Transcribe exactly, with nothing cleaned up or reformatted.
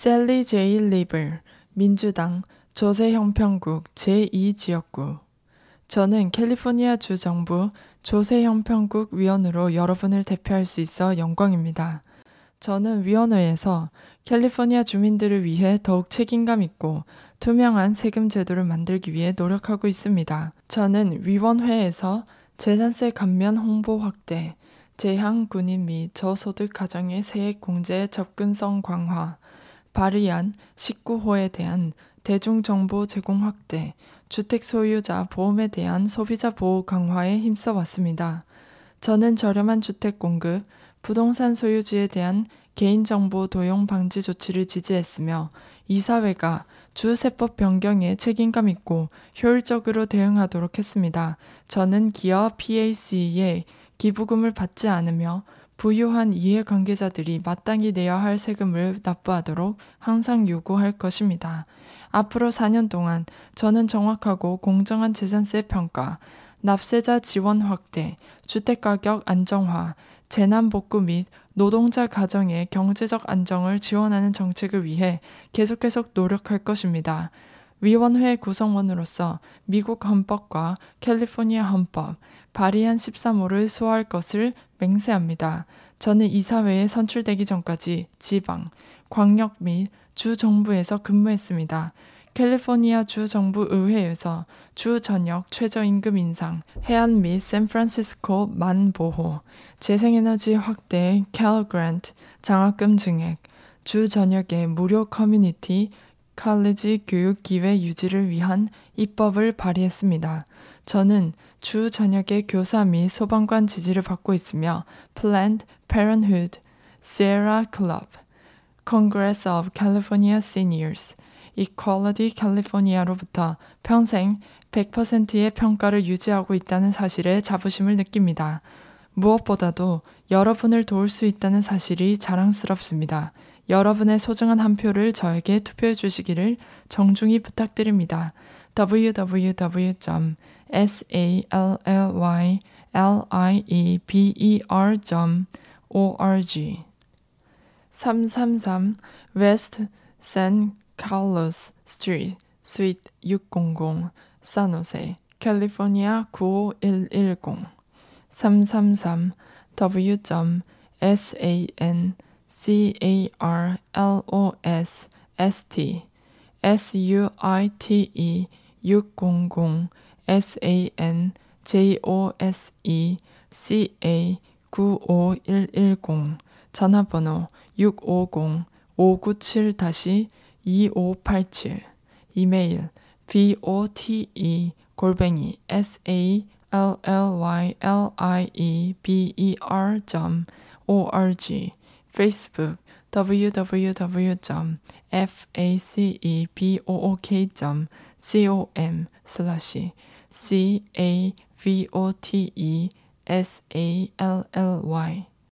셀리 제이 리블, 민주당 조세형평국 제이 지역구. 저는 캘리포니아 주 정부 조세형평국 위원으로 여러분을 대표할 수 있어 영광입니다. 저는 위원회에서 캘리포니아 주민들을 위해 더욱 책임감 있고 투명한 세금 제도를 만들기 위해 노력하고 있습니다. 저는 위원회에서 재산세 감면 홍보 확대, 재향 군인 및 저소득 가정의 세액 공제 접근성 강화, 발의안 십구 호에 대한 대중정보 제공 확대, 주택 소유자 보험에 대한 소비자 보호 강화에 힘써 왔습니다. 저는 저렴한 주택 공급, 부동산 소유주에 대한 개인정보 도용 방지 조치를 지지했으며 이사회가 주세법 변경에 책임감 있고 효율적으로 대응하도록 했습니다. 저는 기업 피에이씨에 기부금을 받지 않으며 부유한 이해관계자들이 마땅히 내야 할 세금을 납부하도록 항상 요구할 것입니다. 앞으로 사 년 동안 저는 정확하고 공정한 재산세 평가, 납세자 지원 확대, 주택가격 안정화, 재난복구 및 노동자 가정의 경제적 안정을 지원하는 정책을 위해 계속해서 노력할 것입니다. 위원회 구성원으로서 미국 헌법과 캘리포니아 헌법, 발의안 십삼 호를 수호할 것을 맹세합니다. 저는 이사회에 선출되기 전까지 지방, 광역 및 주 정부에서 근무했습니다. 캘리포니아 주 정부 의회에서 주 전역 최저임금 인상, 해안 및 샌프란시스코 만 보호, 재생에너지 확대, 캘 그랜트, 장학금 증액, 주 전역의 무료 커뮤니티 칼리지 교육 기회 유지를 위한 입법을 발의했습니다. 저는 주 전역의 교사 및 소방관 지지를 받고 있으며 Planned Parenthood, Sierra Club, Congress of California Seniors, Equality California로부터 평생 백 퍼센트의 평가를 유지하고 있다는 사실에 자부심을 느낍니다. 무엇보다도 여러분을 도울 수 있다는 사실이 자랑스럽습니다. 여러분의 소중한 한 표를 저에게 투표해 주시기를 정중히 부탁드립니다. 더블유 더블유 더블유 점 셀리리베르 점 오알지 삼삼삼 웨스트 샌 칼로스 스트리트 스위트 육백십 산호세 캘리포니아 구오일일공 삼삼삼 더블유 점 산 C-A-R-L-O-S S-T S-U-I-T-E 육백십 S-A-N-J-O-S-E C-A 구오일일공 전화번호 육오공 오구칠 이오팔칠 이메일 vote 골뱅이 sallylieber 점 org 페이스북 더블유 더블유 더블유 점 facebook 점 com 슬래시 cavote sally